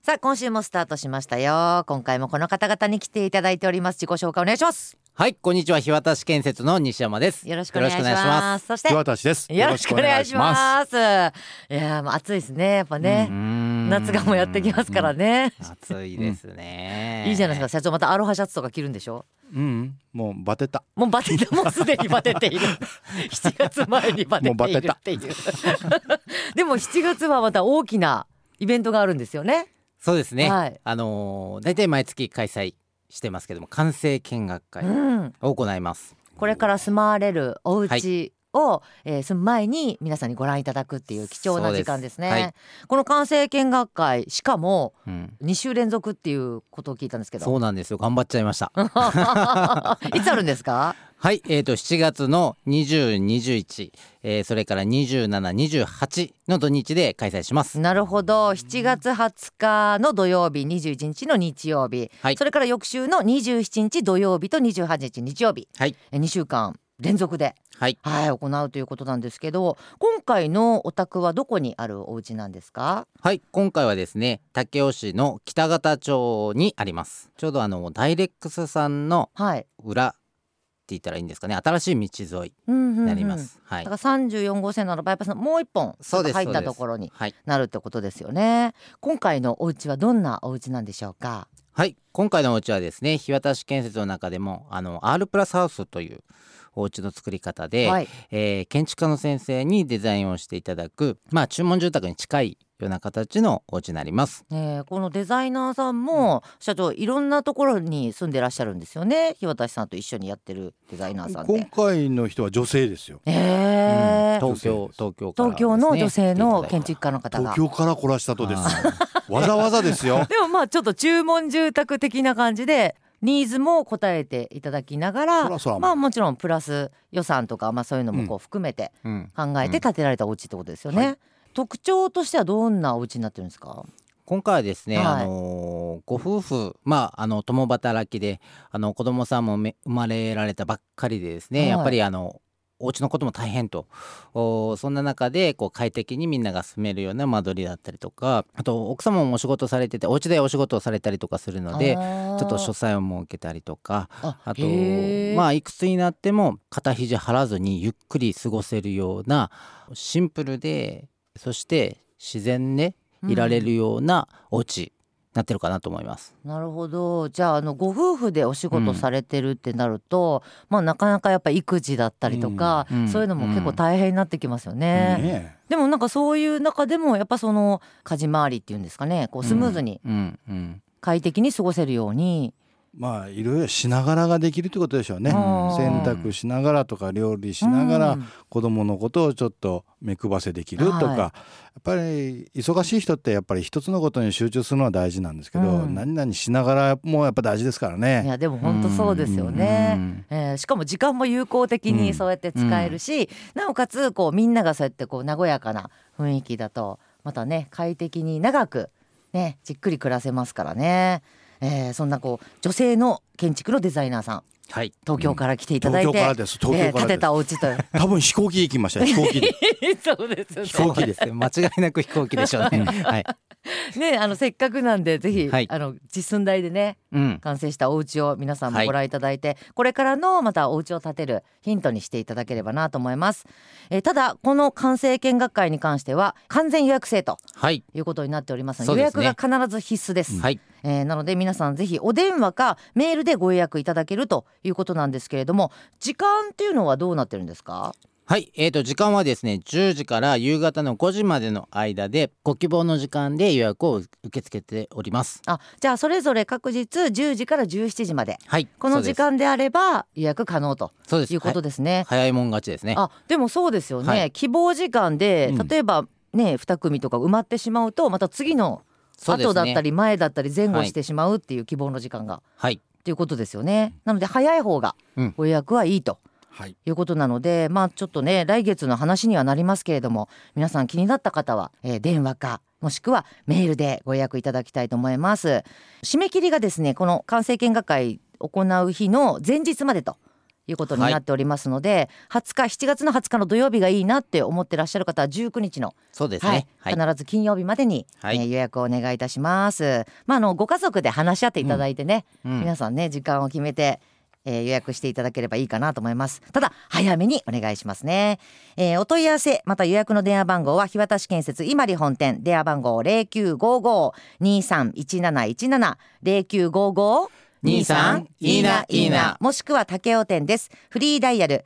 さあ今週もスタートしましたよ。今回もこの方々に来ていただいております。自己紹介お願いします。 はい、こんにちは。日渡し建設の西山です。 よろしくお願いします。そして日渡です。 よろしくお願いします。いやもう暑いですね、やっぱね。夏がもうやってきますからね。 暑いですね、 いいじゃないですか。社長またアロハシャツとか着るんでしょ。 もうバテた。 もうすでにバテている7月前にバテているっていうでも7月はまた大きなイベントがあるんですよね。 そうですね、 はい、 だいたい毎月開催してますけども、完成見学会を行います、 これから住まわれるお家を、住む前に皆さんにご覧いただくっていう貴重な時間ですね。はい、この完成見学会しかも2週連続っていうことを聞いたんですけど、 そうなんですよ。頑張っちゃいましたいつあるんですか？ はい、7月の20、21、それから27、28の土日で開催します。 なるほど。7月20日の土曜日、21日の日曜日、はい、それから翌週の27日土曜日と28日日曜日、はい、2週間連続で、はいはい、行うということなんですけど、今回のお宅はどこにあるお家なんですか？ はい、今回はですね、武雄市の北方町にあります。ちょうどダイレックスさんの裏、って言ったらいいんですかね、新しい道沿いになります。はい、だから34号線のバイパスのもう一本入ったところになるってことですよね。今回のお家はどんなお家なんでしょうか？ はい、今回のお家はですね、日渡し建設の中でもR プラスハウスというお家の作り方で、はい、建築家の先生にデザインをしていただく、注文住宅に近いような形のお家になります。 このデザイナーさんも社長いろんなところに住んでらっしゃるんですよね。日渡さんと一緒にやってるデザイナーさんって。 今回の人は女性ですよ。 東京の女性の建築家の方が東京から来らしたとですわざわざですよ。 でもちょっと注文住宅的な感じでニーズも答えていただきながら、もちろんプラス予算とか、そういうのも含めて考えて建てられたお家ってことですよね。特徴としてはどんなお家になってるんですか？ 今回はですね、ご夫婦、共働きで子供さんも生まれられたばっかりでですね、やっぱりお家のことも大変と、そんな中で快適にみんなが住めるような間取りだったりとか、あと奥様もお仕事されててお家でお仕事をされたりとかするので、ちょっと書斎を設けたりとか、あといくつになっても肩肘張らずにゆっくり過ごせるようなシンプルで、そして自然でいられるようなお家なってるかなと思います。 なるほど。じゃあご夫婦でお仕事されてるってなると、なかなかやっぱ育児だったりとか、そういうのも結構大変になってきますよね。でもそういう中でもやっぱ家事回りっていうんですかね、スムーズに快適に過ごせるように、 いろいろしながらができるってことでしょうね。洗濯しながらとか料理しながら子供のことをちょっと目配せできるとか、やっぱり忙しい人ってやっぱり一つのことに集中するのは大事なんですけど、何々しながらもやっぱ大事ですからね。 いやでも本当そうですよね。しかも時間も有効的にそうやって使えるし、なおかつみんながそうやって和やかな雰囲気だとまたね、快適に長くねじっくり暮らせますからね。そんな女性の建築のデザイナーさん、東京から来ていただいて、 東京から建てたお家と多分飛行機行きましたよ。飛行機でそうです飛行機です。間違いなく飛行機でしょうね。はいね、せっかくなんでぜひ、実寸大でね、完成したお家を皆さんもご覧いただいて、これからのまたお家を建てるヒントにしていただければなと思います。ただこの完成見学会に関しては完全予約制ということになっておりますので、予約が必ず必須です。なので皆さんぜひお電話かメールでご予約いただけるということなんですけれども、時間っていうのはどうなってるんですか？ はい、時間はですね、10時から夕方の5時までの間でご希望の時間で予約を受け付けております。 じゃあそれぞれ各日10時から17時まで、この時間であれば予約可能ということですね。 早いもん勝ちですね。 でもそうですよね、希望時間で例えばね、2組とか埋まってしまうとまた次の後だったり前だったり前後してしまうっていう希望の時間が、っていうことですよね。なので早い方がご予約はいいということなので、ちょっとね来月の話にはなりますけれども、皆さん気になった方は、電話かもしくはメールでご予約いただきたいと思います。締め切りがですね、この完成見学会行う日の前日までということになっておりますので、7月の20日の土曜日がいいなって思ってらっしゃる方は19日のそうですね、 必ず金曜日までに、予約をお願いいたします。ご家族で話し合っていただいてね、皆さんね時間を決めて予約していただければいいかなと思います。ただ早めにお願いしますね。お問い合わせまた予約の電話番号は日渡建設伊万里本店、電話番号 0955-231717 0955-23いいないいな、もしくは武雄店です。フリーダイヤル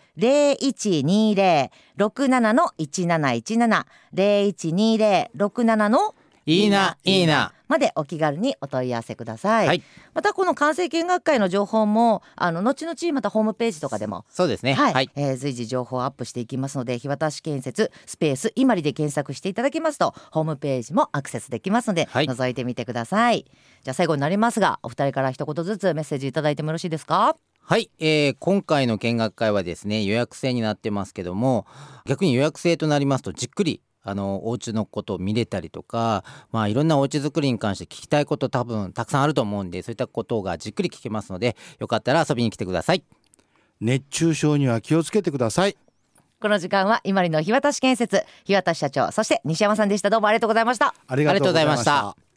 0120-67-1717 0120-67 いいないいなまでお気軽にお問い合わせください。またこの完成見学会の情報も後々またホームページとかでもそうですね、 随時情報をアップしていきますので、日渡建設スペース伊万里で検索していただきますとホームページもアクセスできますので、覗いてみてください。じゃあ最後になりますが、お二人から一言ずつメッセージいただいてもよろしいですか？ はい、今回の見学会はですね予約制になってますけども、逆に予約制となりますとじっくりお家のことを見れたりとか、いろんなお家作りに関して聞きたいこと多分たくさんあると思うんで、そういったことがじっくり聞けますので、よかったら遊びに来てください。 熱中症には気をつけてください。 この時間は伊万里の日渡建設日渡社長、そして西山さんでした。どうもありがとうございました。 ありがとうございました。